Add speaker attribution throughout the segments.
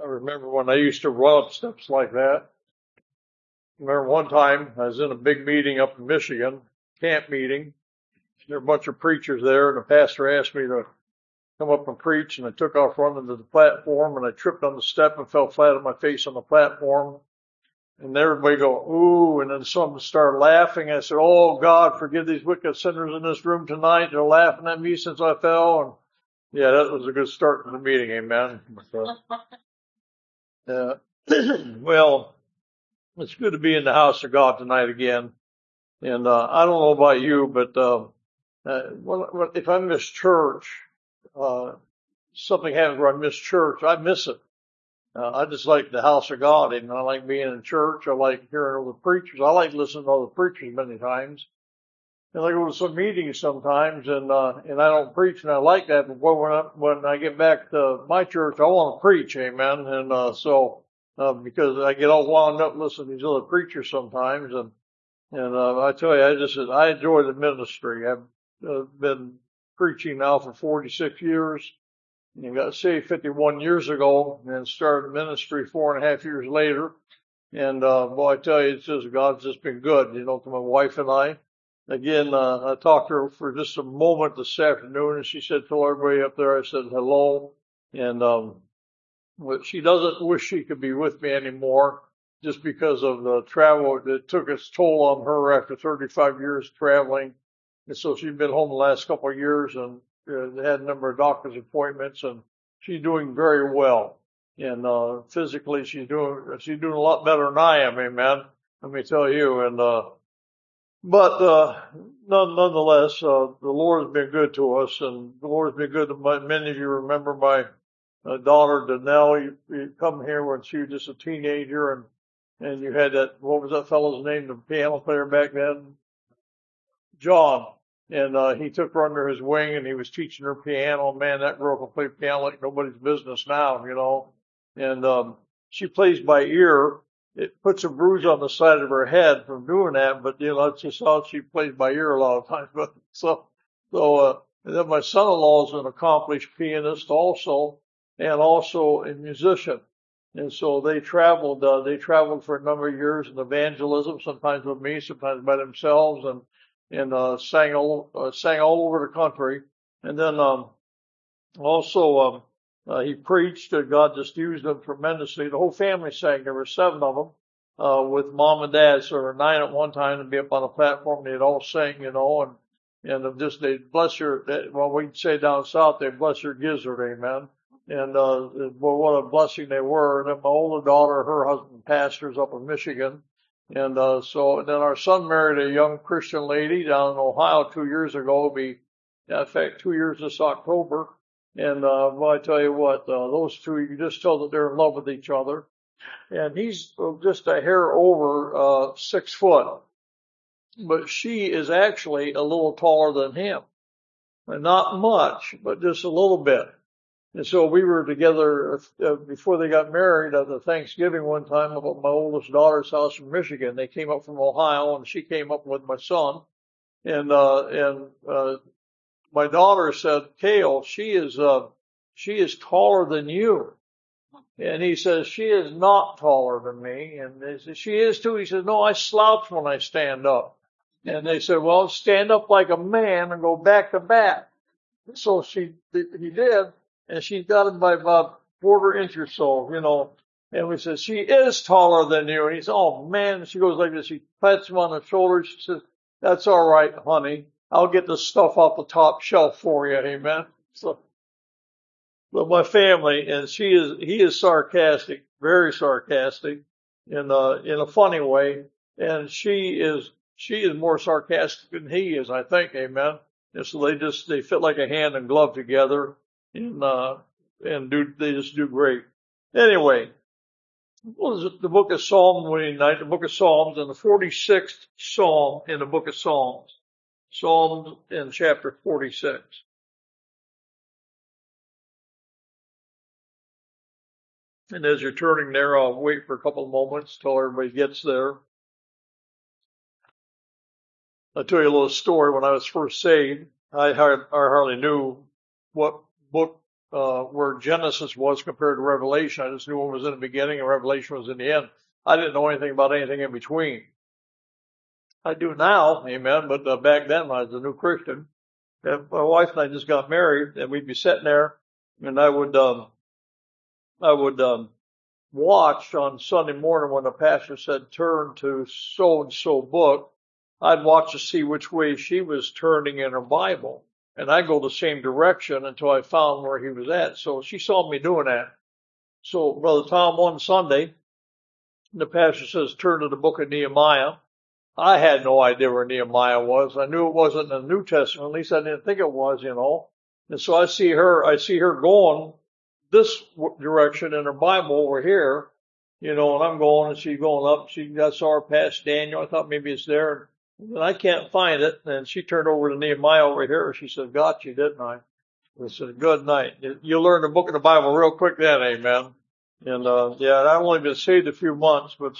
Speaker 1: I remember when I used to run up steps like that. I remember one time I was in a big meeting up in Michigan, camp meeting. There were a bunch of preachers there, and the pastor asked me to come up and preach, and I took off running to the platform, and I tripped on the step and fell flat on my face on the platform. And everybody go, ooh, and then some started laughing. I said, oh, God, forgive these wicked sinners in this room tonight. They're laughing at me since I fell. And yeah, that was a good start to the meeting, amen. Well, it's good to be in the house of God tonight again. And I don't know about you, but if I miss church, something happens where I miss church, I miss it. I just like the house of God, and I like being in church. I like hearing other preachers. I like listening to other preachers many times. And I go to some meetings sometimes, and I don't preach, and I like that. But when I get back to my church, I want to preach, amen. And because I get all wound up listening to these other preachers sometimes, and I tell you, I enjoy the ministry. I've been preaching now for 46 years. And got saved 51 years ago and started ministry 4.5 years later. And, boy, I tell you, it's just, God's just been good, to my wife and I. Again, I talked to her for just a moment this afternoon, and she said, tell everybody up there, I said hello. And, she doesn't wish she could be with me anymore just because of the travel. It took its toll on her after 35 years traveling. And so she's been home the last couple of years, and they had a number of doctor's appointments, and she's doing very well. And physically, she's doing a lot better than I am, amen. Let me tell you. And nonetheless, the Lord has been good to us, and the Lord has been good to many of you. Remember my daughter Danelle? You come here when she was just a teenager, and you had that. What was that fellow's name? The piano player back then, John. And he took her under his wing, and he was teaching her piano. Man, that girl can play piano like nobody's business now, And she plays by ear. It puts a bruise on the side of her head from doing that, but that's just how she plays by ear a lot of times. But and then my son-in-law is an accomplished pianist also, and also a musician. And so they traveled for a number of years in evangelism, sometimes with me, sometimes by themselves, and sang all over the country. And then also he preached. God just used them tremendously. The whole family sang. There were 7 of them with mom and dad. So there were 9 at one time to be up on the platform. They'd all sing, and just they bless your. Well, we'd say down south, they bless your gizzard, amen. And well, what a blessing they were. And then my older daughter, her husband pastors up in Michigan. And so then our son married a young Christian lady down in Ohio 2 years ago. In fact, 2 years this October. And well, I tell you what, those two, you can just tell that they're in love with each other. And he's just a hair over 6 foot. But she is actually a little taller than him. And not much, but just a little bit. And so we were together before they got married at the Thanksgiving one time up at my oldest daughter's house in Michigan. They came up from Ohio, and she came up with my son. And my daughter said, Cale, she is taller than you. And he says, she is not taller than me. And they said, she is too. He said, no, I slouch when I stand up. And they said, well, stand up like a man and go back to back. So he did. And she got him by about 1/4 inch or so, And we said, she is taller than you. And he said, oh, man. And she goes like this. She pats him on the shoulder. She says, that's all right, honey. I'll get the stuff off the top shelf for you. Amen. So, but my family, and he is sarcastic, very sarcastic in a funny way. And she is more sarcastic than he is, I think. Amen. And so they fit like a hand and glove together. They just do great. Anyway, what is it? The book of Psalms, the book of Psalms, and the 46th Psalm in the book of Psalms. Psalms in chapter 46. And as you're turning there, I'll wait for a couple of moments till everybody gets there. I'll tell you a little story. When I was first saved, I hardly knew what book where Genesis was compared to Revelation. I just knew one was in the beginning and Revelation was in the end. I didn't know anything about anything in between. I do now, amen, but back then when I was a new Christian, and my wife and I just got married, and we'd be sitting there, and I would watch on Sunday morning when the pastor said turn to so and so book. I'd watch to see which way she was turning in her Bible, and I'd go the same direction until I found where he was at. So she saw me doing that. So Brother Tom, one Sunday, the pastor says turn to the book of Nehemiah. I had no idea where Nehemiah was. I knew it wasn't in the New Testament. At least I didn't think it was, And so I see her going this direction in her Bible over here, and I'm going and she's going up. I saw her past Daniel. I thought maybe it's there. And I can't find it. And she turned over to Nehemiah over here. She said, got you, didn't I? I said, good night. You'll learn the book of the Bible real quick then, amen. And, I've only been saved a few months, but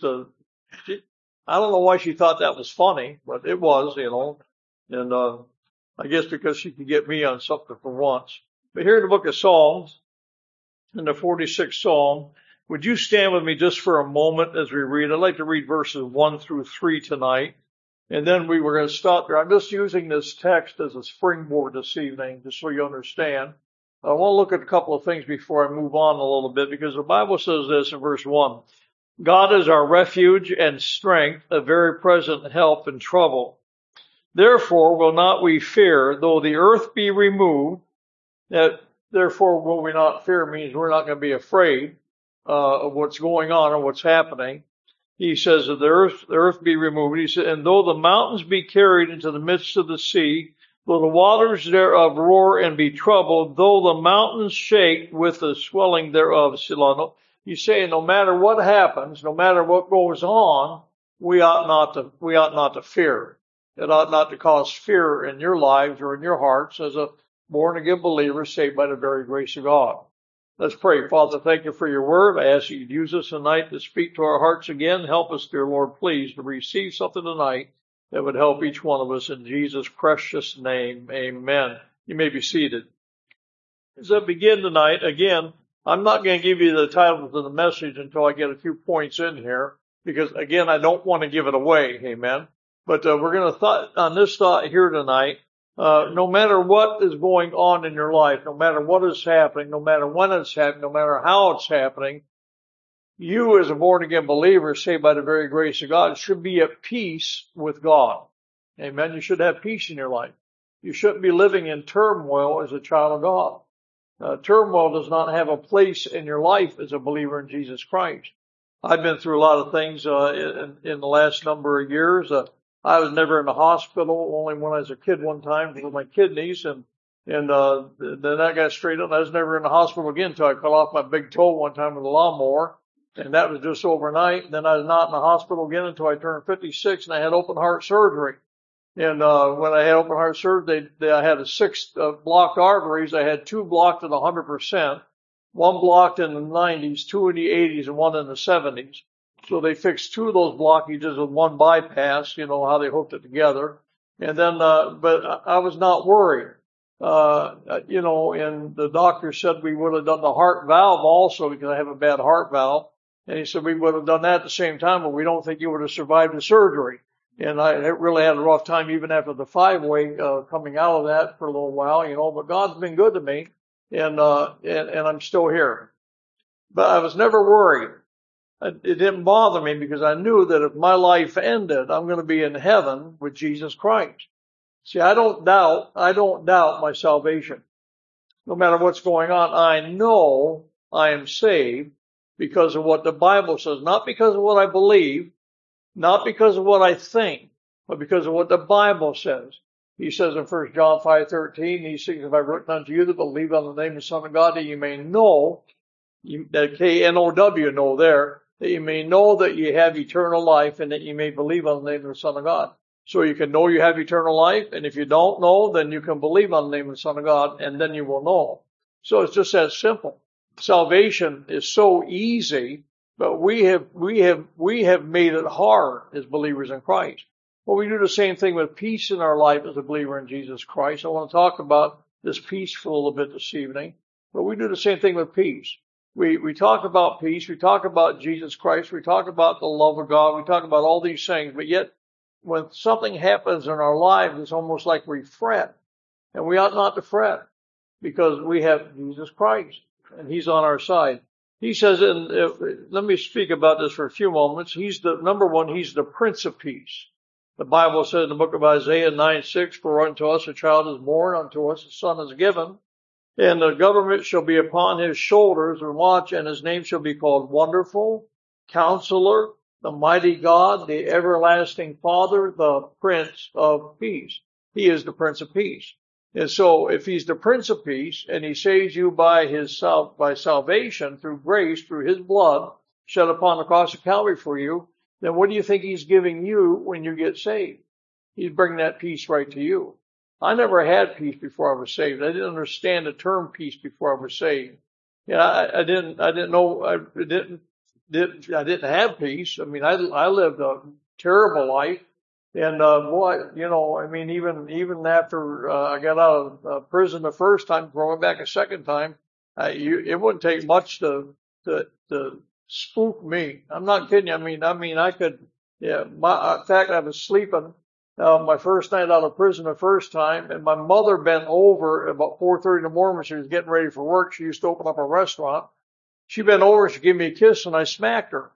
Speaker 1: I don't know why she thought that was funny, but it was, and I guess because she could get me on something for once. But here in the book of Psalms, in the 46th Psalm, would you stand with me just for a moment as we read? I'd like to read verses 1 through 3 tonight, and then we were going to stop there. I'm just using this text as a springboard this evening, just so you understand. I want to look at a couple of things before I move on a little bit, because the Bible says this in verse 1. God is our refuge and strength, a very present help in trouble. Therefore will not we fear, though the earth be removed. Therefore will we not fear means we're not going to be afraid of what's going on or what's happening. He says that the earth be removed. He said, and though the mountains be carried into the midst of the sea, though the waters thereof roar and be troubled, though the mountains shake with the swelling thereof. Selah. He's saying no matter what happens, no matter what goes on, we ought not to fear. It ought not to cause fear in your lives or in your hearts as a born again believer saved by the very grace of God. Let's pray. Father, thank you for your word. I ask you to use us tonight to speak to our hearts again. Help us, dear Lord, please, to receive something tonight that would help each one of us in Jesus' precious name. Amen. You may be seated. As I begin tonight, again, I'm not going to give you the title of the message until I get a few points in here, because again, I don't want to give it away. Amen. But we're going to on this thought here tonight. No matter what is going on in your life, no matter what is happening, no matter when it's happening, no matter how it's happening, you as a born again believer, saved by the very grace of God, should be at peace with God. Amen. You should have peace in your life. You shouldn't be living in turmoil as a child of God. Turmoil does not have a place in your life as a believer in Jesus Christ. I've been through a lot of things in the last number of years. I was never in the hospital, only when I was a kid one time with my kidneys, and then I got straight up. I was never in the hospital again until I cut off my big toe one time with a lawnmower, and that was just overnight. Then I was not in the hospital again until I turned 56, and I had open heart surgery. And when I had open heart surgery, I had 6 blocked arteries. I had 2 blocked at 100%, 1 blocked in the 90s, 2 in the 80s, and 1 in the 70s. So they fixed 2 of those blockages with 1 bypass, how they hooked it together. And then, but I was not worried. And the doctor said we would have done the heart valve also because I have a bad heart valve. And he said we would have done that at the same time, but we don't think you would have survived the surgery. And I really had a rough time even after the 5-way, coming out of that for a little while, but God's been good to me. And I'm still here. But I was never worried. It didn't bother me because I knew that if my life ended, I'm going to be in heaven with Jesus Christ. See, I don't doubt my salvation. No matter what's going on, I know I am saved because of what the Bible says, not because of what I believe, not because of what I think, but because of what the Bible says. He says in 1 John 5:13, these things have I written unto you that believe on the name of the Son of God, that you may know, that K-N-O-W, know there, that you may know that you have eternal life and that you may believe on the name of the Son of God. So you can know you have eternal life, and if you don't know, then you can believe on the name of the Son of God, and then you will know. So it's just that simple. Salvation is so easy, but we have made it hard as believers in Christ. Well, we do the same thing with peace in our life as a believer in Jesus Christ. I want to talk about this peace for a little bit this evening. But we do the same thing with peace. We talk about peace. We talk about Jesus Christ. We talk about the love of God. We talk about all these things. But yet, when something happens in our lives, it's almost like we fret. And we ought not to fret because we have Jesus Christ and He's on our side. He says, let me speak about this for a few moments. He's the, number one, He's the Prince of Peace. The Bible says in the book of Isaiah 9:6, for unto us a child is born, unto us a son is given. And the government shall be upon his shoulders, and watch, and his name shall be called Wonderful, Counselor, the Mighty God, the Everlasting Father, the Prince of Peace. He is the Prince of Peace. And so if He's the Prince of Peace, and He saves you by salvation, through grace, through His blood, shed upon the cross of Calvary for you, then what do you think He's giving you when you get saved? He's bringing that peace right to you. I never had peace before I was saved. I didn't understand the term peace before I was saved. Yeah, I didn't know, I didn't have peace. I mean, I lived a terrible life. And, even after, I got out of prison the first time, going back a second time, it wouldn't take much to spook me. I'm not kidding you. I mean, I could, in fact, I was sleeping my first night out of prison the first time, and my mother bent over about 4:30 in the morning when she was getting ready for work. She used to open up a restaurant. She bent over and she gave me a kiss, and I smacked her.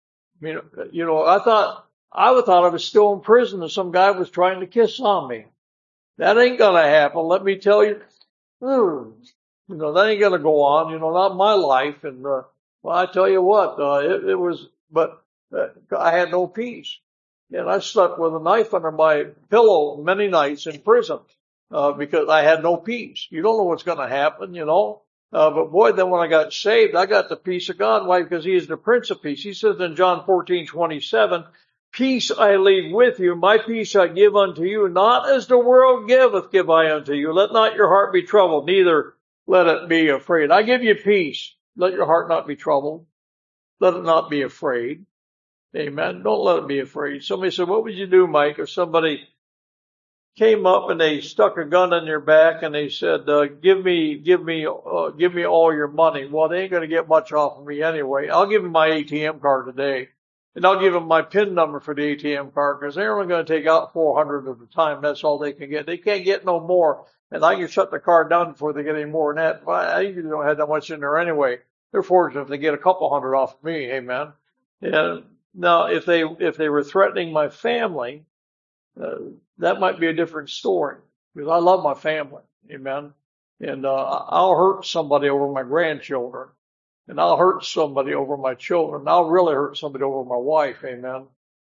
Speaker 1: I thought I was still in prison and some guy was trying to kiss on me. That ain't gonna happen. Let me tell you. That ain't gonna go on. Not my life. And well, I tell you what, it was. But I had no peace. And I slept with a knife under my pillow many nights in prison, because I had no peace. You don't know what's going to happen, but boy, then when I got saved, I got the peace of God. Why? Because He is the Prince of Peace. He says in John 14:27, peace I leave with you, my peace I give unto you, not as the world giveth, give I unto you. Let not your heart be troubled, neither let it be afraid. I give you peace. Let your heart not be troubled. Let it not be afraid. Amen. Don't let it be afraid. Somebody said, what would you do, Mike, if somebody came up and they stuck a gun in your back and they said, give me all your money? Well, they ain't going to get much off of me anyway. I'll give them my ATM card today, and I'll give them my PIN number for the ATM card, because they're only going to take out 400 at a time. That's all they can get. They can't get no more, and I can shut the card down before they get any more than that. Well, I usually don't have that much in there anyway. They're fortunate if they get a couple hundred off of me. Amen. And now, if they were threatening my family, that might be a different story, because I love my family. Amen. And I'll hurt somebody over my grandchildren, and I'll hurt somebody over my children. I'll really hurt somebody over my wife. Amen.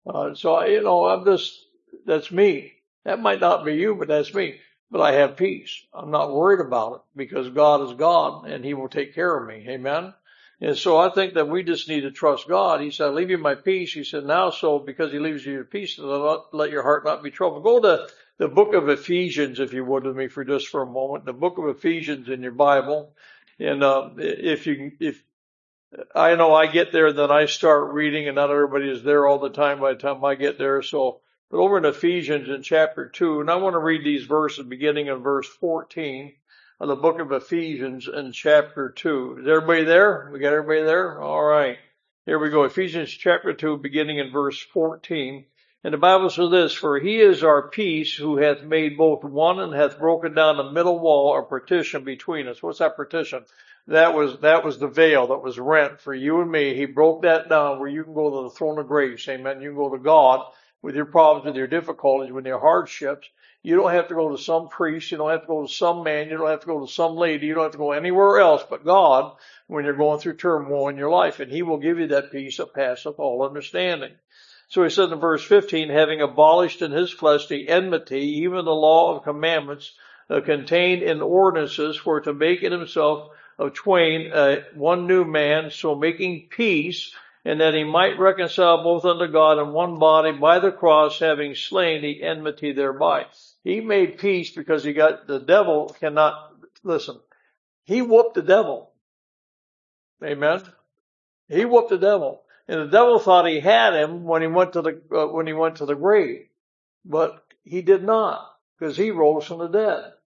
Speaker 1: That's me. That might not be you, but that's me. But I have peace. I'm not worried about it, because God is God and He will take care of me. Amen. And so I think that we just need to trust God. He said, I leave you my peace. He said, now so because He leaves you your peace, let your heart not be troubled. Go to the book of Ephesians, if you would, with me for a moment. The book of Ephesians in your Bible. And if I know I get there, then I start reading, and not everybody is there all the time by the time I get there. But over in Ephesians in chapter 2, and I want to read these verses beginning in verse 14. Of the book of Ephesians in chapter 2. Is everybody there? We got everybody there? All right. Here we go. Ephesians chapter 2, beginning in verse 14. And the Bible says this, for He is our peace, who hath made both one, and hath broken down the middle wall or partition between us. What's that partition? That was the veil that was rent for you and me. He broke that down where you can go to the throne of grace. Amen. You can go to God with your problems, with your difficulties, with your hardships. You don't have to go to some priest. You don't have to go to some man. You don't have to go to some lady. You don't have to go anywhere else but God when you're going through turmoil in your life. And He will give you that peace that passeth all understanding. So He said in verse 15, having abolished in His flesh the enmity, even the law of commandments contained in ordinances, for to make in Himself of twain one new man, so making peace, and that He might reconcile both unto God in one body by the cross, having slain the enmity thereby. He made peace because the devil cannot, listen, He whooped the devil. Amen. He whooped the devil. And the devil thought he had him when he went to the grave. But he did not, because He rose from the dead.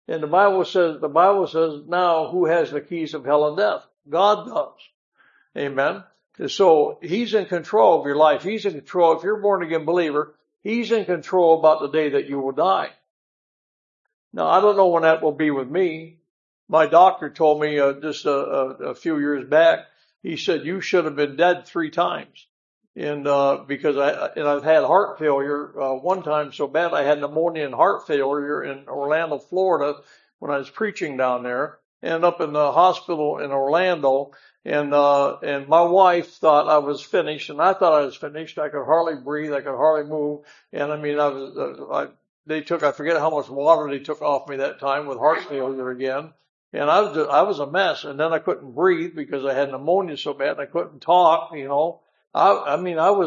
Speaker 1: And the Bible says now who has the keys of hell and death? God does. Amen. So he's in control of your life. He's in control. If you're a born again believer, he's in control about the day that you will die. Now, I don't know when that will be with me. My doctor told me just a few years back, he said, you should have been dead 3 times. And because I've had heart failure one time so bad, I had pneumonia and heart failure in Orlando, Florida, when I was preaching down there. Ended up in the hospital in Orlando, and my wife thought I was finished, and I thought I was finished. I could hardly breathe, I could hardly move, and I mean, I forget how much water they took off me that time with heart failure again. And I was a mess. And then I couldn't breathe because I had pneumonia so bad and I couldn't talk, you know. I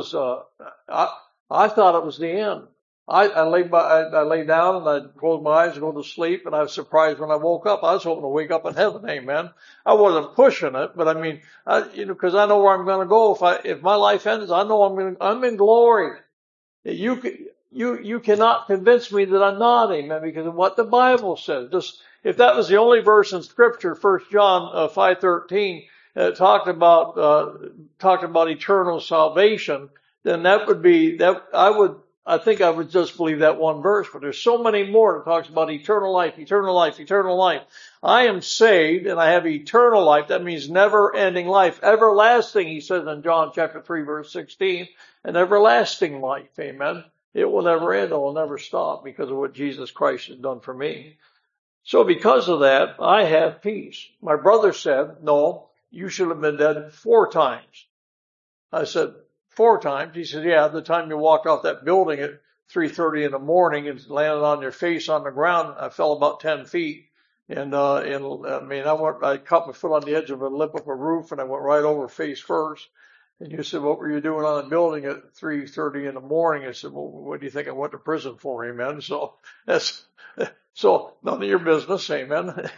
Speaker 1: thought it was the end. I lay down and I closed my eyes and go to sleep, and I was surprised when I woke up. I was hoping to wake up in heaven. Amen. I wasn't pushing it, but I mean, cause I know where I'm going to go. If my life ends, I know I'm in glory. You cannot convince me that I'm not, amen, because of what the Bible says. Just, if that was the only verse in Scripture, 1 John 5:13, talked about eternal salvation, then that would be that. I think I would just believe that one verse, but there's so many more that talks about eternal life, eternal life, eternal life. I am saved and I have eternal life. That means never-ending life, everlasting. He says in John chapter 3, verse 16, an everlasting life. Amen. It will never end. It will never stop because of what Jesus Christ has done for me. So because of that, I have peace. My brother said, no, you should have been dead 4 times. I said, 4 times? He said, yeah, the time you walked off that building at 3:30 in the morning and landed on your face on the ground, I fell about 10 feet. And I caught my foot on the edge of a lip of a roof and I went right over face first. And you said, what were you doing on the building at 3:30 in the morning? I said, well, what do you think I went to prison for? Amen. So none of your business. Amen.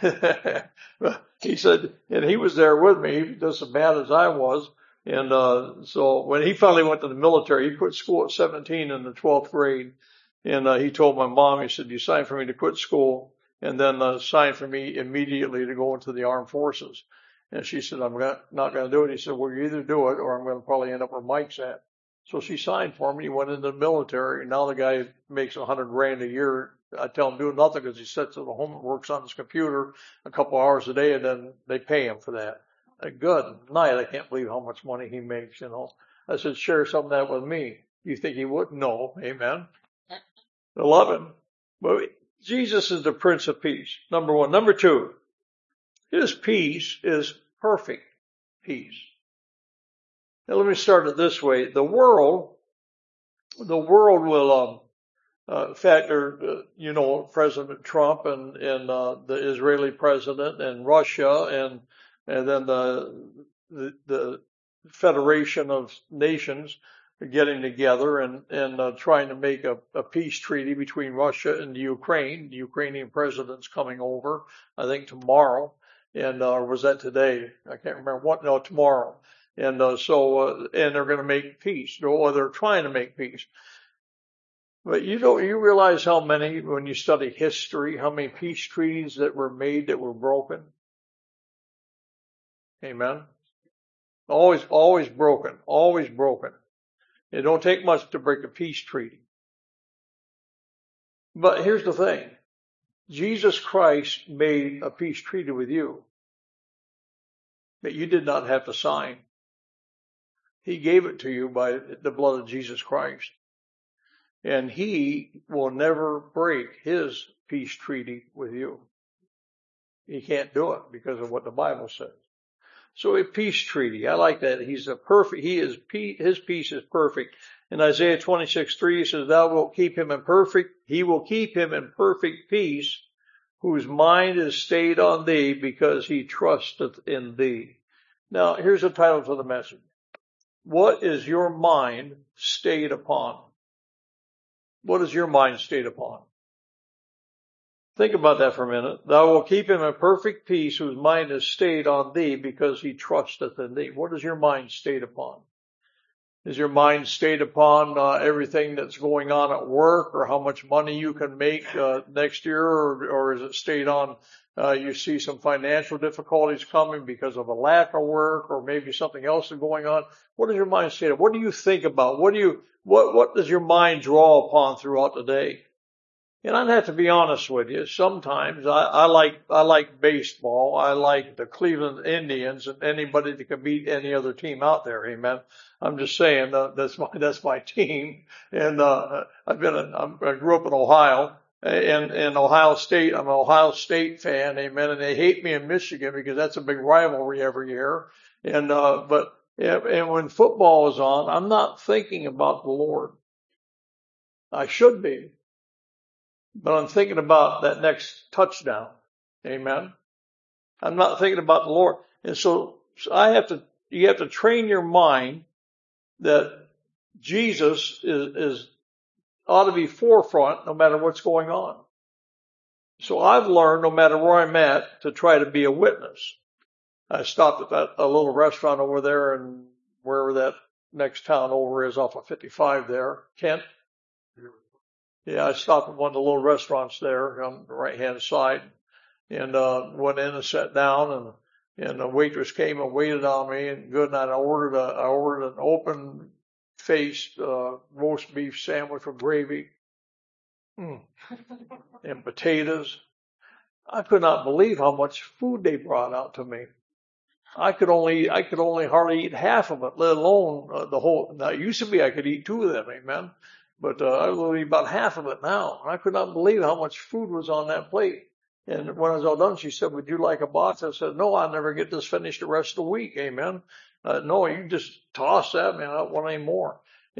Speaker 1: He said, and he was there with me, just as bad as I was. And so when he finally went to the military, he quit school at 17 in the 12th grade. And he told my mom, he said, you signed for me to quit school and then signed for me immediately to go into the armed forces. And she said, I'm not going to do it. He said, well, you either do it or I'm going to probably end up where Mike's at. So she signed for him. He went into the military. And now the guy makes $100,000 a year. I tell him do nothing because he sits at home and works on his computer a couple hours a day, and then they pay him for that. Good night. I can't believe how much money he makes, you know. I said, share some of that with me. You think he would? No. Amen. I love him. But Jesus is the Prince of Peace. Number 1. Number 2, his peace is perfect peace. Now let me start it this way. The world will, in fact, President Trump and the Israeli president and Russia and then the Federation of Nations are getting together and trying to make a peace treaty between Russia and Ukraine. The Ukrainian president's coming over, I think tomorrow. And, or was that today? I can't remember what. No, tomorrow. And, and they're going to make peace, or they're trying to make peace. But you realize how many, when you study history, how many peace treaties that were made that were broken? Amen. Always broken, always broken. It don't take much to break a peace treaty. But here's the thing. Jesus Christ made a peace treaty with you that you did not have to sign. He gave it to you by the blood of Jesus Christ. And he will never break his peace treaty with you. He can't do it because of what the Bible says. So a peace treaty, I like that. His peace is perfect. In Isaiah 26:3, he says, he will keep him in perfect peace, whose mind is stayed on thee, because he trusteth in thee. Now, here's the title to the message. What is your mind stayed upon? What is your mind stayed upon? Think about that for a minute. Thou wilt keep him in perfect peace, whose mind is stayed on thee, because he trusteth in thee. What is your mind stayed upon? Is your mind stayed upon everything that's going on at work, or how much money you can make next year, or is it stayed on you see some financial difficulties coming because of a lack of work, or maybe something else is going on? What is your mind stayed on? What do you think about? What does your mind draw upon throughout the day? And I'd have to be honest with you. Sometimes I like baseball. I like the Cleveland Indians and anybody that can beat any other team out there. Amen. I'm just saying that's my team. And I grew up in Ohio and Ohio State. I'm an Ohio State fan. Amen. And they hate me in Michigan because that's a big rivalry every year. And when football is on, I'm not thinking about the Lord. I should be. But I'm thinking about that next touchdown. Amen. I'm not thinking about the Lord. And so you have to train your mind that Jesus ought to be forefront no matter what's going on. So I've learned, no matter where I'm at, to try to be a witness. I stopped at a little restaurant over there, and wherever that next town over is off of 55 there, Kent. Yeah, I stopped at one of the little restaurants there on the right-hand side and went in and sat down, and the waitress came and waited on me, and good night. I ordered an open-faced roast beef sandwich with gravy and potatoes. I could not believe how much food they brought out to me. I could only hardly eat half of it, let alone the whole. Now, it used to be I could eat 2 of them, amen. But I was only about half of it now. And I could not believe how much food was on that plate. And when I was all done, she said, "Would you like a box?" I said, "No, I'll never get this finished the rest of the week." Amen. No, you can just toss that, man. I don't want any more.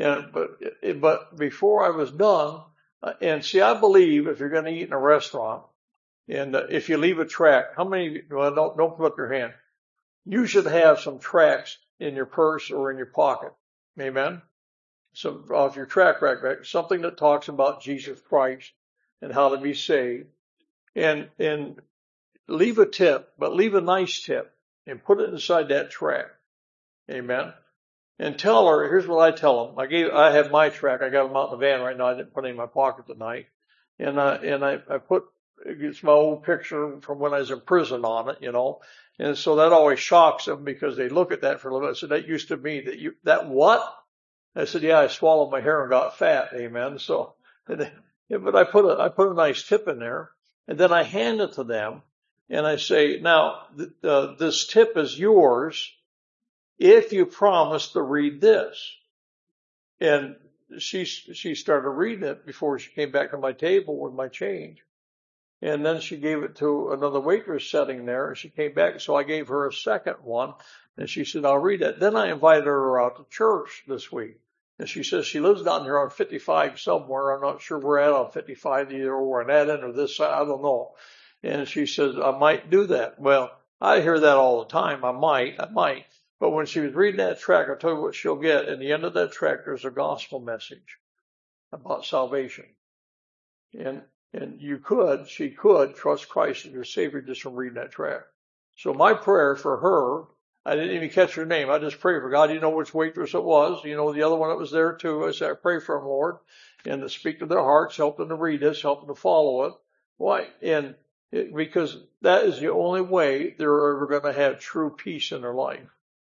Speaker 1: But before I was done, and see, I believe if you're going to eat in a restaurant, and if you leave a track, how many? Well, don't put up your hand. You should have some tracks in your purse or in your pocket. Amen. So off your track record, something that talks about Jesus Christ and how to be saved, and leave a tip, but leave a nice tip and put it inside that track. Amen. And tell her, here's what I tell them. I have my track. I got them out in the van right now. I didn't put any in my pocket tonight. And I put, it's my old picture from when I was in prison on it, you know. And so that always shocks them because they look at that for a little bit. So that used to be that what? I said, yeah, I swallowed my hair and got fat. Amen. So, but I put a nice tip in there, and then I hand it to them, and I say, now, this tip is yours if you promise to read this. And she started reading it before she came back to my table with my change. And then she gave it to another waitress sitting there, and she came back. So I gave her a second one, and she said, I'll read it. Then I invited her out to church this week. And she says she lives down here on 55 somewhere. I'm not sure where at on 55, either over in that end or this side. I don't know. And she says, I might do that. Well, I hear that all the time. I might. But when she was reading that tract, I'll tell you what she'll get. In the end of that tract, there's a gospel message about salvation. And she could trust Christ as your Savior just from reading that tract. So my prayer for her, I didn't even catch her name. I just prayed for God. You know which waitress it was. You know the other one that was there too. I said, I pray for them, Lord, and to speak to their hearts, help them to read this, help them to follow it. Why? Because that is the only way they're ever going to have true peace in their life.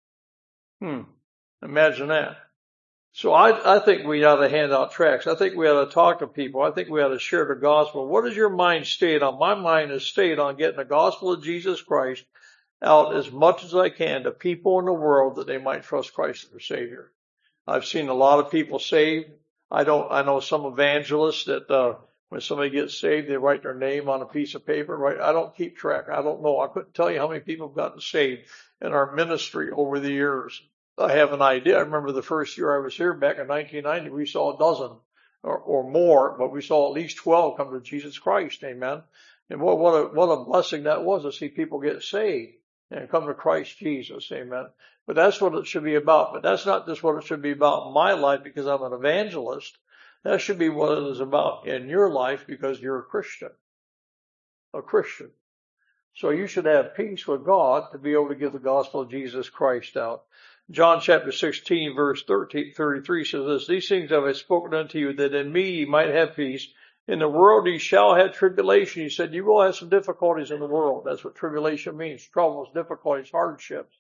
Speaker 1: Imagine that. So I think we ought to hand out tracts. I think we ought to talk to people. I think we ought to share the gospel. What is your mind stayed on? My mind is stayed on getting the gospel of Jesus Christ out as much as I can to people in the world that they might trust Christ as their Savior. I've seen a lot of people saved. I know some evangelists that when somebody gets saved, they write their name on a piece of paper. Right? I don't keep track. I don't know. I couldn't tell you how many people have gotten saved in our ministry over the years. I have an idea. I remember the first year I was here back in 1990, we saw a dozen or more, but we saw at least 12 come to Jesus Christ. Amen. And what a blessing that was to see people get saved and come to Christ Jesus. Amen. But that's what it should be about. But that's not just what it should be about in my life because I'm an evangelist. That should be what it is about in your life because you're a Christian. A Christian. So you should have peace with God to be able to give the gospel of Jesus Christ out. John chapter 16 verse 33 says this, these things have I spoken unto you, that in me ye might have peace. In the world ye shall have tribulation. He said, you will have some difficulties in the world. That's what tribulation means. Troubles, difficulties, hardships.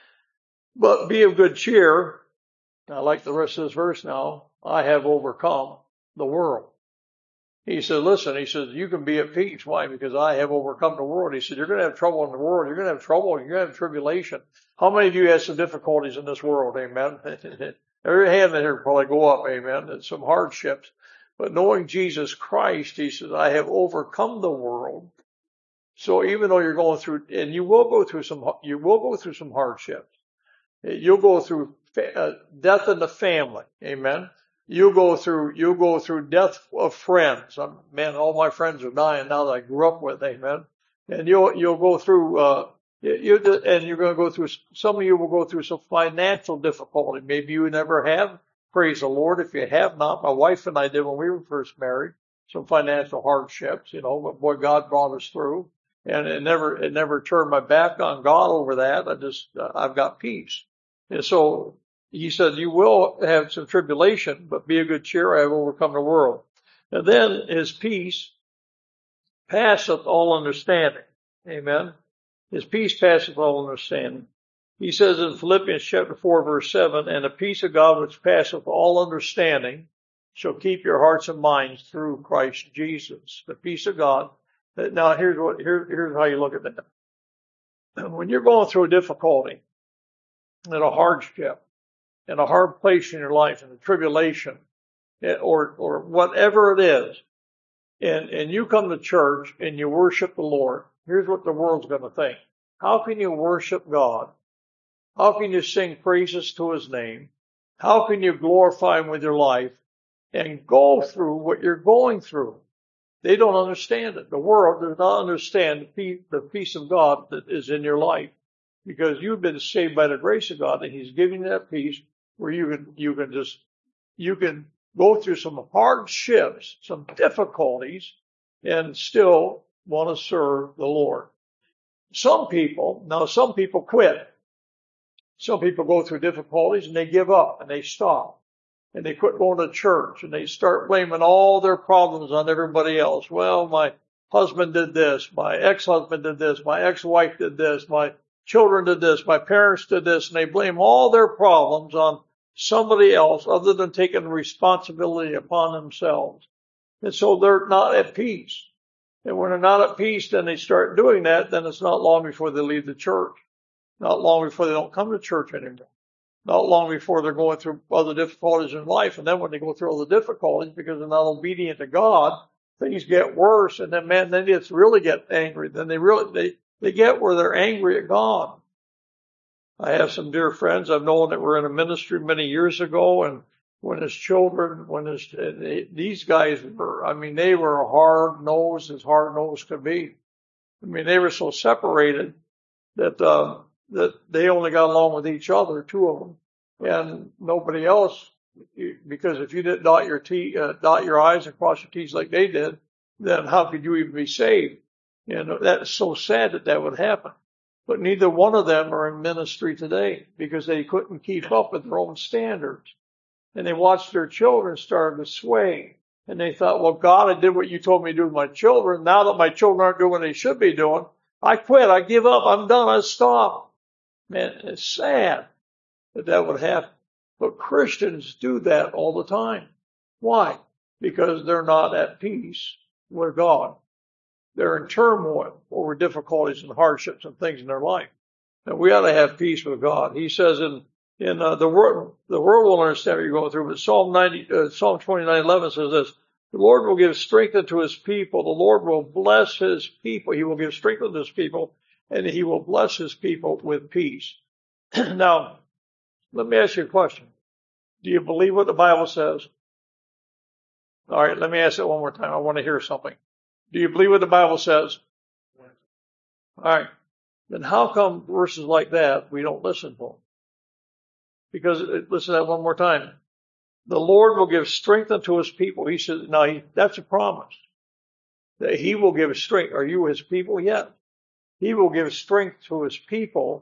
Speaker 1: But be of good cheer. I like the rest of this verse now. I have overcome the world. He said, listen, he says, you can be at peace. Why? Because I have overcome the world. He said, you're going to have trouble in the world. You're going to have trouble. You're going to have tribulation. How many of you have some difficulties in this world? Amen. Every hand in here probably go up. Amen. And some hardships. But knowing Jesus Christ, he says, I have overcome the world. So even though you're going through, and you will go through some hardships. You'll go through death in the family. Amen. You'll go through death of friends. Man, all my friends are dying now that I grew up with. Amen. And you'll go through, and you're going to go through, some of you will go through some financial difficulty. Maybe you never have. Praise the Lord. If you have not, my wife and I did when we were first married, some financial hardships, but boy, God brought us through, and it never turned my back on God over that. I've got peace. And so he said, you will have some tribulation, but be of good cheer. I have overcome the world. And then his peace passeth all understanding. Amen. His peace passeth all understanding. He says in Philippians chapter 4 verse 7, and the peace of God which passeth all understanding shall keep your hearts and minds through Christ Jesus. The peace of God. Now here's how you look at that. When you're going through a difficulty and a hardship and a hard place in your life and a tribulation or whatever it is, and you come to church and you worship the Lord, here's what the world's going to think. How can you worship God? How can you sing praises to his name? How can you glorify him with your life and go through what you're going through? They don't understand it. The world does not understand the peace of God that is in your life, because you've been saved by the grace of God, and he's giving you that peace where you can go through some hardships, some difficulties, and still want to serve the Lord. Some people quit. Some people go through difficulties and they give up and they stop and they quit going to church and they start blaming all their problems on everybody else. Well, my husband did this, my ex-husband did this, my ex-wife did this, my children did this, my parents did this, and they blame all their problems on somebody else other than taking responsibility upon themselves. And so they're not at peace. And when they're not at peace, then they start doing that, then it's not long before they leave the church. Not long before they don't come to church anymore. Not long before they're going through other difficulties in life. And then when they go through all the difficulties because they're not obedient to God, things get worse. And then they just really get angry. Then they get where they're angry at God. I have some dear friends I've known that were in a ministry many years ago, and these guys were, they were hard-nosed as hard-nosed could be. They were so separated that they only got along with each other, two of them, and nobody else, because if you didn't dot your I's and cross your T's like they did, then how could you even be saved? And that's so sad that would happen. But neither one of them are in ministry today because they couldn't keep up with their own standards. And they watched their children start to sway. And they thought, well, God, I did what you told me to do with my children. Now that my children aren't doing what they should be doing, I quit. I give up. I'm done. I stop. Man, it's sad that would happen. But Christians do that all the time. Why? Because they're not at peace with God. They're in turmoil over difficulties and hardships and things in their life. And we ought to have peace with God. He says in the world will understand what you're going through, but Psalm 29:11 says this, the Lord will give strength unto his people. The Lord will bless his people. He will give strength unto his people, and he will bless his people with peace. Now, let me ask you a question. Do you believe what the Bible says? All right, let me ask it one more time. I want to hear something. Do you believe what the Bible says? All right. Then how come verses like that we don't listen to them? Because, listen to that one more time. The Lord will give strength unto his people. He says, that's a promise. That he will give strength. Are you his people? Yes. He will give strength to his people,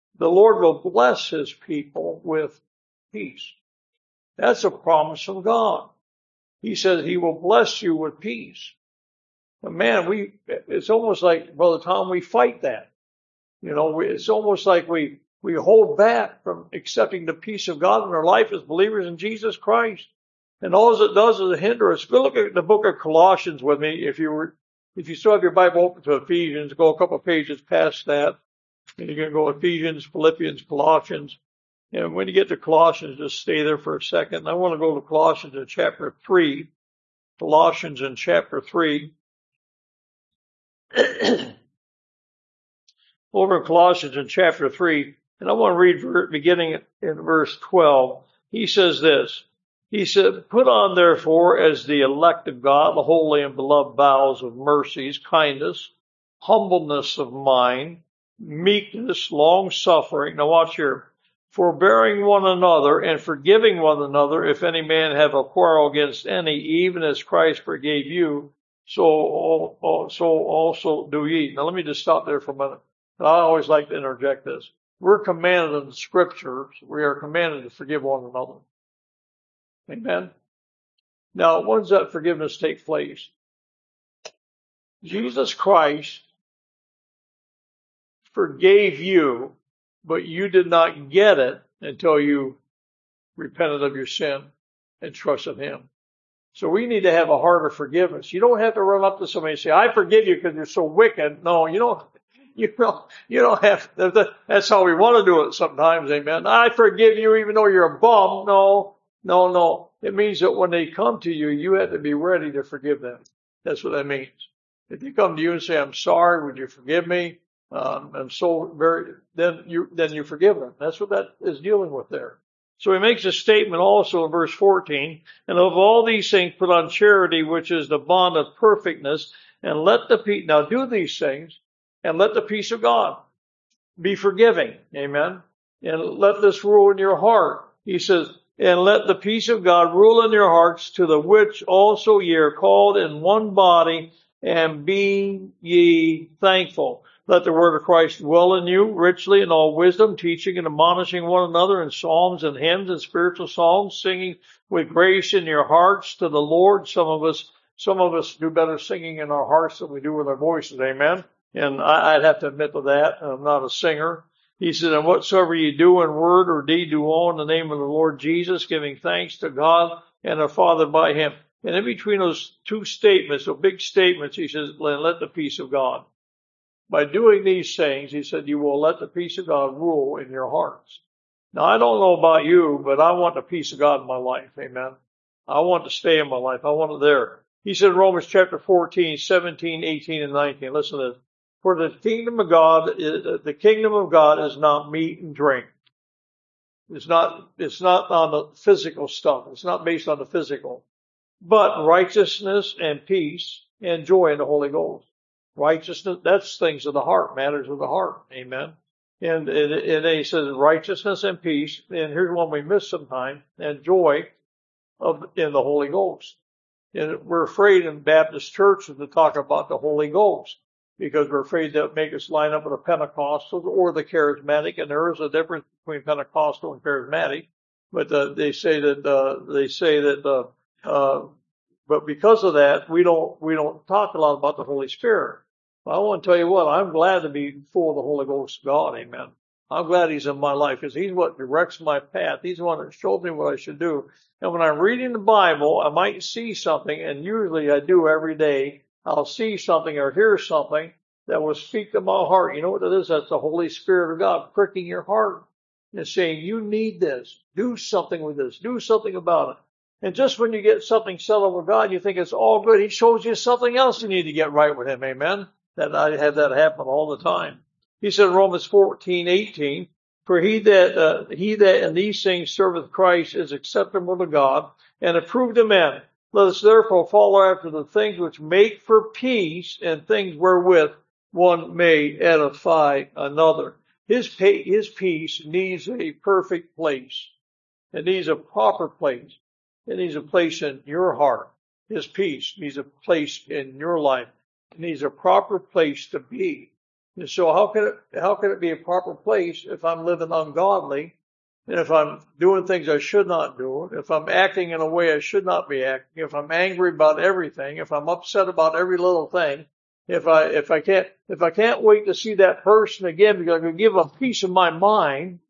Speaker 1: The Lord will bless his people with peace. That's a promise from God. He says he will bless you with peace. But man, it's almost like, Brother Tom, we fight that. It's almost like we hold back from accepting the peace of God in our life as believers in Jesus Christ. And all it does is hinder us. Go look at the book of Colossians with me. If you still have your Bible open to Ephesians, go a couple of pages past that. And you're going to go Ephesians, Philippians, Colossians. And when you get to Colossians, just stay there for a second. I want to go to Colossians in chapter 3. Colossians in chapter 3. Over in Colossians in chapter 3, and I want to read beginning in verse 12. He says this. He said, put on therefore as the elect of God, the holy and beloved vows of mercies, kindness, humbleness of mind, meekness, long-suffering. Now watch here. Forbearing one another and forgiving one another, if any man have a quarrel against any, even as Christ forgave you, so also do ye. Now let me just stop there for a minute. I always like to interject this. We're commanded in the scriptures, we are commanded to forgive one another. Amen. Now, when does that forgiveness take place? Jesus Christ forgave you, but you did not get it until you repented of your sin and trusted him. So we need to have a heart of forgiveness. You don't have to run up to somebody and say, I forgive you because you're so wicked. No, you don't have, that's how we want to do it sometimes, amen. I forgive you even though you're a bum. No. It means that when they come to you, you have to be ready to forgive them. That's what that means. If they come to you and say, I'm sorry, would you forgive me? I'm so very, then you forgive them. That's what that is dealing with there. So he makes a statement also in verse 14, and of all these things put on charity, which is the bond of perfectness, and now do these things, and let the peace of God be forgiving. Amen. And let this rule in your heart. He says, and let the peace of God rule in your hearts, to the which also ye are called in one body, and be ye thankful. Let the word of Christ dwell in you richly in all wisdom, teaching and admonishing one another in psalms and hymns and spiritual songs, singing with grace in your hearts to the Lord. Some of us do better singing in our hearts than we do with our voices. Amen. And I'd have to admit to that. I'm not a singer. He said, and whatsoever you do in word or deed, do all in the name of the Lord Jesus, giving thanks to God and our Father by him. And in between those two statements, those big statements, he says, let the peace of God. By doing these things, he said, you will let the peace of God rule in your hearts. Now, I don't know about you, but I want the peace of God in my life. Amen. I want to stay in my life. I want it there. He said in Romans chapter 14, 17, 18, and 19, listen to this. For the kingdom of God is not meat and drink. It's not on the physical stuff. It's not based on the physical, but righteousness and peace and joy in the Holy Ghost. Righteousness, that's things of the heart, matters of the heart. Amen. And he says righteousness and peace, and here's one we miss sometimes, and joy in the Holy Ghost. And we're afraid in Baptist churches to talk about the Holy Ghost because we're afraid that make us line up with the Pentecostals or the charismatic, and there is a difference between Pentecostal and charismatic. But they say that but because of that, we don't talk a lot about the Holy Spirit. I want to tell you what, I'm glad to be full of the Holy Ghost of God. Amen. I'm glad he's in my life because he's what directs my path. He's the one that shows me what I should do. And when I'm reading the Bible, I might see something, and usually I do every day. I'll see something or hear something that will speak to my heart. You know what it is? That's the Holy Spirit of God pricking your heart and saying, you need this. Do something with this. Do something about it. And just when you get something settled with God, you think it's all good. He shows you something else you need to get right with him. Amen. That I have that happen all the time. He said in Romans 14:18, for he that in these things serveth Christ is acceptable to God and approved of men. Let us therefore follow after the things which make for peace and things wherewith one may edify another. His peace needs a perfect place. It needs a proper place. It needs a place in your heart. His peace needs a place in your life. It needs a proper place to be. And so how can it be a proper place if I'm living ungodly, and if I'm doing things I should not do, if I'm acting in a way I should not be acting, if I'm angry about everything, if I'm upset about every little thing, if I can't wait to see that person again because I can give them peace of my mind,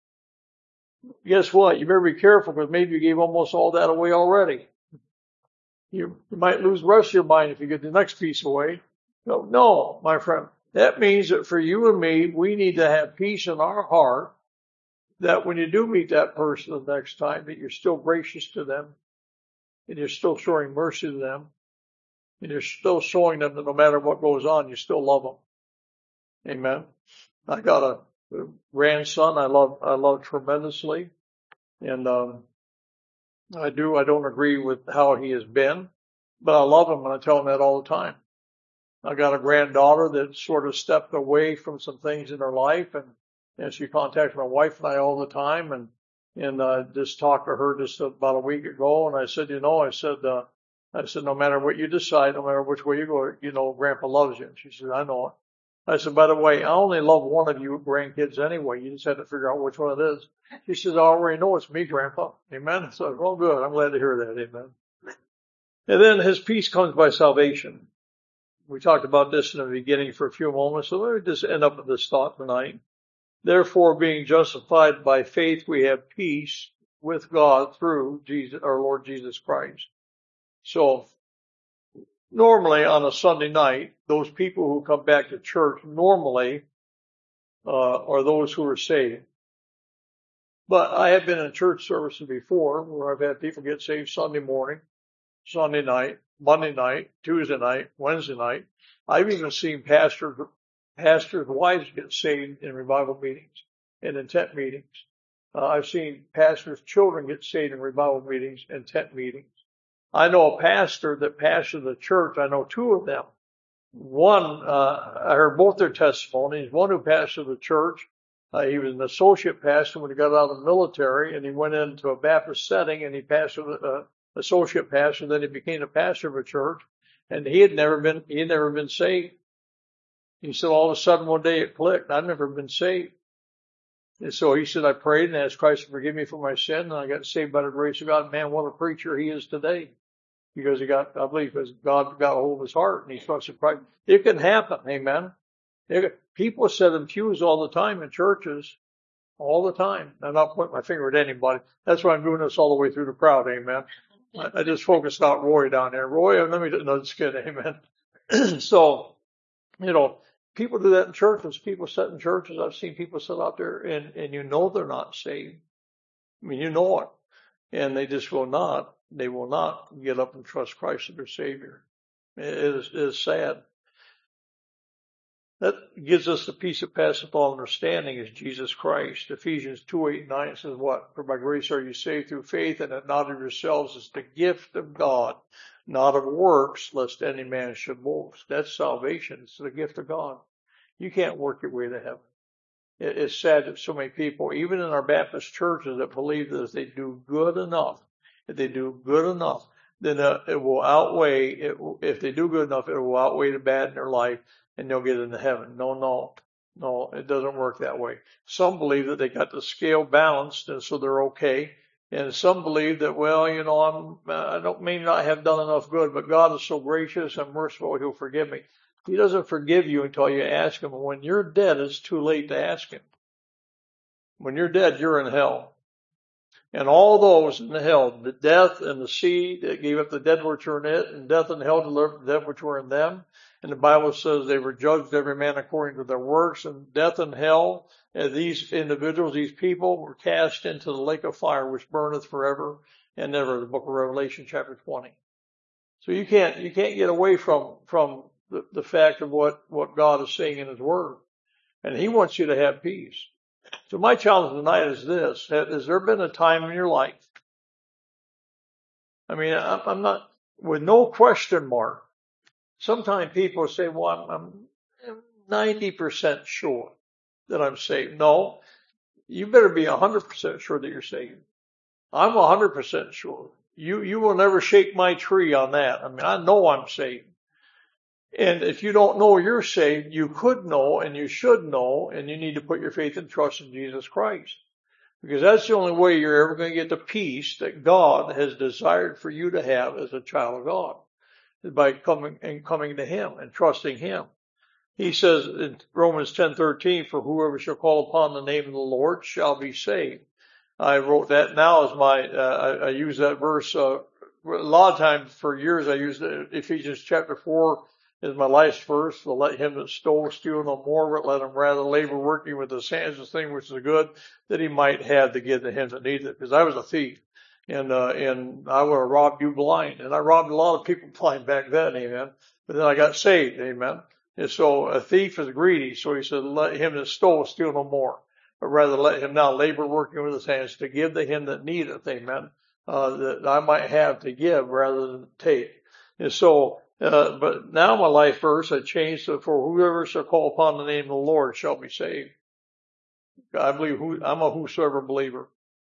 Speaker 1: guess what? You better be careful because maybe you gave almost all that away already. You might lose the rest of your mind if you get the next piece away. No, my friend. That means that for you and me, we need to have peace in our heart that when you do meet that person the next time, that you're still gracious to them and you're still showing mercy to them and you're still showing them that no matter what goes on, you still love them. Amen. I got a grandson I love tremendously. And, I don't agree with how he has been, but I love him and I tell him that all the time. I got a granddaughter that sort of stepped away from some things in her life, and she contacts my wife and I all the time, and just talked to her just about a week ago, and I said, I said, no matter what you decide, no matter which way you go, Grandpa loves you. And she said, I know it. I said, by the way, I only love one of you grandkids anyway. You just had to figure out which one it is. She says, I already know it's me, Grandpa. Amen. So, well, good. I'm glad to hear that. Amen. And then his peace comes by salvation. We talked about this in the beginning for a few moments, so let me just end up with this thought tonight. Therefore, being justified by faith, we have peace with God through Jesus, our Lord Jesus Christ. So, normally on a Sunday night, those people who come back to church normally are those who are saved. But I have been in church services before where I've had people get saved Sunday morning, Sunday night, Monday night, Tuesday night, Wednesday night. I've even seen pastors' wives get saved in revival meetings and in tent meetings. I've seen pastors' children get saved in revival meetings and tent meetings. I know a pastor that pastored the church. I know two of them. One, I heard both their testimonies. One who pastored the church, he was an associate pastor when he got out of the military, and he went into a Baptist setting, and he pastored associate pastor. Then he became a pastor of a church, and he had never been saved. He said all of a sudden one day it clicked. I've never been saved. And so he said, I prayed and asked Christ to forgive me for my sin, and I got saved by the grace of God. Man, what a preacher he is today. Because I believe because God got a hold of his heart and he trusted Christ. It can happen. Amen. People sit in pews all the time in churches. All the time. I'm not pointing my finger at anybody. That's why I'm doing this all the way through the crowd. Amen. I just focused on Roy down there. Roy, no, just kidding. Amen. So, people do that in churches. People sit in churches. I've seen people sit out there and they're not saved. I mean, it. And they just will not. They will not get up and trust Christ as their Savior. It is sad. That gives us the peace that passeth all understanding is Jesus Christ. Ephesians 2:8-9 says what? For by grace are you saved through faith, and that not of yourselves is the gift of God, not of works, lest any man should boast. That's salvation. It's the gift of God. You can't work your way to heaven. It's sad that so many people, even in our Baptist churches, that believe that if they do good enough, then it will outweigh, if they do good enough, it will outweigh the bad in their life and they'll get into heaven. No, it doesn't work that way. Some believe that they got the scale balanced and so they're okay. And some believe that, well, I don't mean not have done enough good, but God is so gracious and merciful, he'll forgive me. He doesn't forgive you until you ask him. And when you're dead, it's too late to ask him. When you're dead, you're in hell. And all those in the hell, the death and the sea that gave up the dead which were in it, and death and hell delivered the dead which were in them. And the Bible says they were judged every man according to their works, and death and hell, and these individuals, these people were cast into the lake of fire which burneth forever and ever, the book of Revelation chapter 20. So you can't get away from the fact of what God is saying in his word. And he wants you to have peace. So my challenge tonight is this. Has there been a time in your life? I mean, I'm not, with no question mark. Sometimes people say, well, I'm 90% sure that I'm saved. No, you better be 100% sure that you're saved. I'm 100% sure. You will never shake my tree on that. I mean, I know I'm saved. And if you don't know you're saved, you could know and you should know, and you need to put your faith and trust in Jesus Christ. Because that's the only way you're ever going to get the peace that God has desired for you to have as a child of God, is by coming to Him and trusting Him. He says in Romans 10:13, for whoever shall call upon the name of the Lord shall be saved. I wrote that now as I use that verse, a lot of times for years I used Ephesians chapter 4 as my last verse. To let him that stole steal no more, but let him rather labor working with his hands the thing which is good that he might have to give to him that needs it. Because I was a thief and I would have robbed you blind, and I robbed a lot of people blind back then, amen. But then I got saved, amen. And so a thief is greedy. So he said, let him that stole steal no more, but rather let him now labor working with his hands to give to him that needeth, amen, that I might have to give rather than take. And so, but now my life verse, I changed to, for whoever shall call upon the name of the Lord shall be saved. I believe I'm a whosoever believer.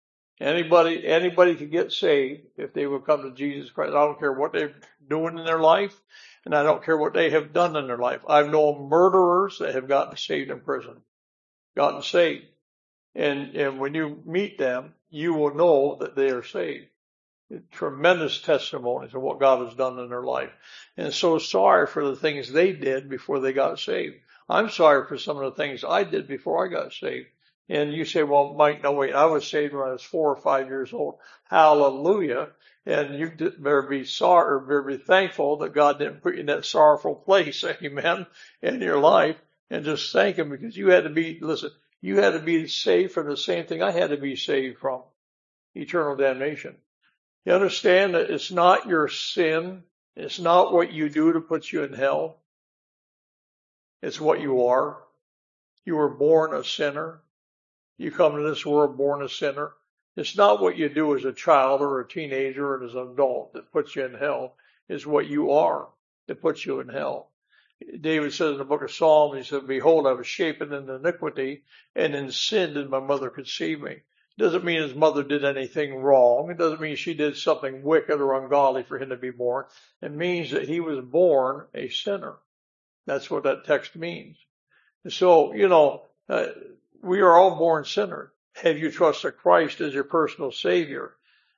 Speaker 1: Anybody can get saved if they will come to Jesus Christ. I don't care what they're doing in their life, and I don't care what they have done in their life. I've known murderers that have gotten saved in prison, gotten saved. And when you meet them, you will know that they are saved. Tremendous testimonies of what God has done in their life. And so sorry for the things they did before they got saved. I'm sorry for some of the things I did before I got saved. And you say, well, Mike, no, wait, I was saved when I was 4 or 5 years old. Hallelujah. And you better be sorry, or better be thankful that God didn't put you in that sorrowful place, amen, in your life. And just thank Him, because you had to be, listen, you had to be saved from the same thing I had to be saved from, eternal damnation. You understand that it's not your sin. It's not what you do to put you in hell. It's what you are. You were born a sinner. You come to this world born a sinner. It's not what you do as a child or a teenager or as an adult that puts you in hell. It's what you are that puts you in hell. David says in the book of Psalms, he said, behold, I was shapen in iniquity, and in sin did my mother conceive me. Doesn't mean his mother did anything wrong. It doesn't mean she did something wicked or ungodly for him to be born. It means that he was born a sinner. That's what that text means. So, we are all born sinners. Have you trusted Christ as your personal Savior?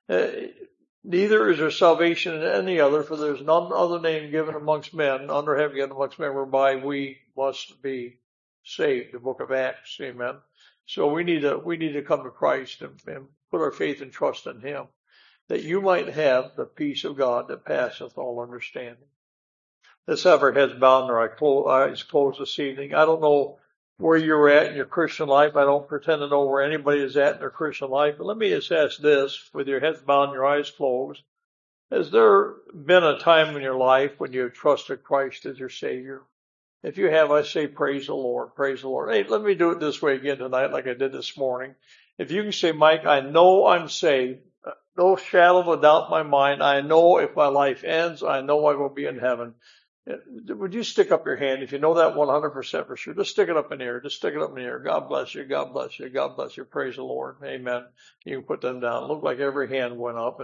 Speaker 1: Neither is there salvation in any other, for there's none other name given amongst men, under heaven given amongst men, whereby we must be saved. The book of Acts, amen. So we need to come to Christ and put our faith and trust in Him, that you might have the peace of God that passeth all understanding. Let's have our heads bowed and our eyes closed this evening. I don't know where you're at in your Christian life. I don't pretend to know where anybody is at in their Christian life. But let me just ask this, with your heads bowed and your eyes closed. Has there been a time in your life when you have trusted Christ as your Savior? If you have, I say praise the Lord. Praise the Lord. Hey, let me do it this way again tonight like I did this morning. If you can say, Mike, I know I'm saved. No shadow of a doubt in my mind. I know if my life ends, I know I will be in heaven. Would you stick up your hand if you know that 100% for sure? Just stick it up in the air. Just stick it up in the air. God bless you. God bless you. God bless you. Praise the Lord. Amen. You can put them down. It looked like every hand went up.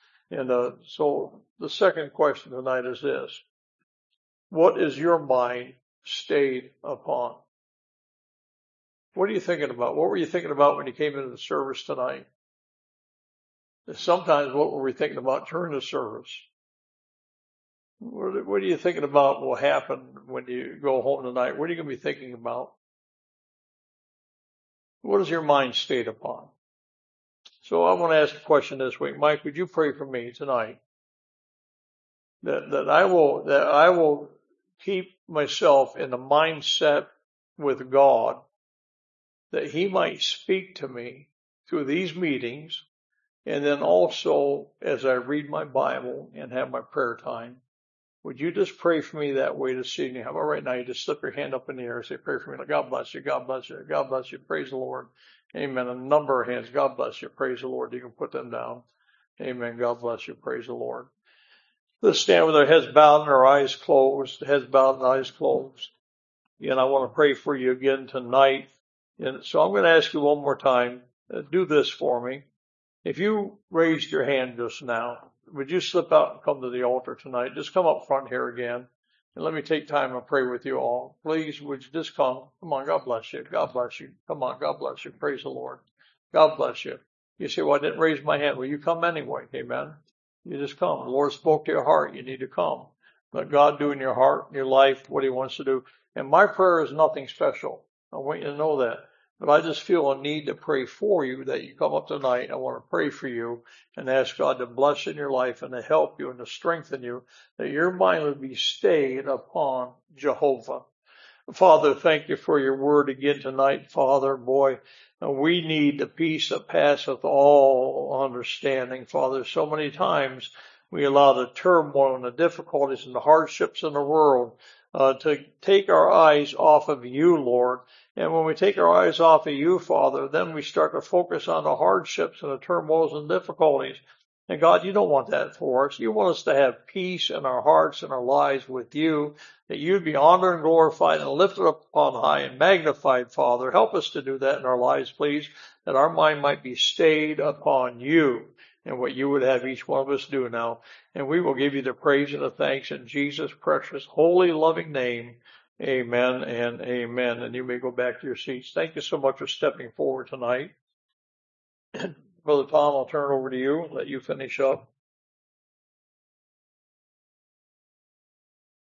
Speaker 1: So the second question tonight is this. What is your mind stayed upon? What are you thinking about? What were you thinking about when you came into the service tonight? Sometimes what were we thinking about during the service? What are you thinking about will happen when you go home tonight? What are you going to be thinking about? What is your mind stayed upon? So I want to ask a question this week. Mike, would you pray for me tonight? That I will keep myself in the mindset with God, that He might speak to me through these meetings, and then also as I read my Bible and have my prayer time. Would you just pray for me that way this evening? How about right now? You just slip your hand up in the air and say, pray for me. God bless you. God bless you. God bless you. Praise the Lord. Amen. A number of hands. God bless you. Praise the Lord. You can put them down. Amen. God bless you. Praise the Lord. Let's stand with our heads bowed and our eyes closed. Heads bowed and eyes closed. And I want to pray for you again tonight. And so I'm going to ask you one more time. Do this for me. If you raised your hand just now, would you slip out and come to the altar tonight? Just come up front here again. And let me take time and pray with you all. Please, would you just come? Come on, God bless you. God bless you. Come on, God bless you. Praise the Lord. God bless you. You say, well, I didn't raise my hand. Well, you come anyway. Amen. You just come. The Lord spoke to your heart. You need to come. Let God do in your heart, in your life, what he wants to do. And my prayer is nothing special. I want you to know that. But I just feel a need to pray for you that you come up tonight. I want to pray for you and ask God to bless in your life and to help you and to strengthen you, that your mind would be stayed upon Jehovah. Father, thank you for your word again tonight, Father. Boy, we need the peace that passeth all understanding, Father. So many times we allow the turmoil and the difficulties and the hardships in the world to take our eyes off of you, Lord. And when we take our eyes off of you, Father, then we start to focus on the hardships and the turmoils and difficulties. And God, you don't want that for us. You want us to have peace in our hearts and our lives with you, that you'd be honored and glorified and lifted up on high and magnified, Father. Help us to do that in our lives, please, that our mind might be stayed upon you and what you would have each one of us do now. And we will give you the praise and the thanks in Jesus' precious, holy, loving name. Amen and amen. And you may go back to your seats. Thank you so much for stepping forward tonight. Brother Tom, I'll turn it over to you. Let you finish up.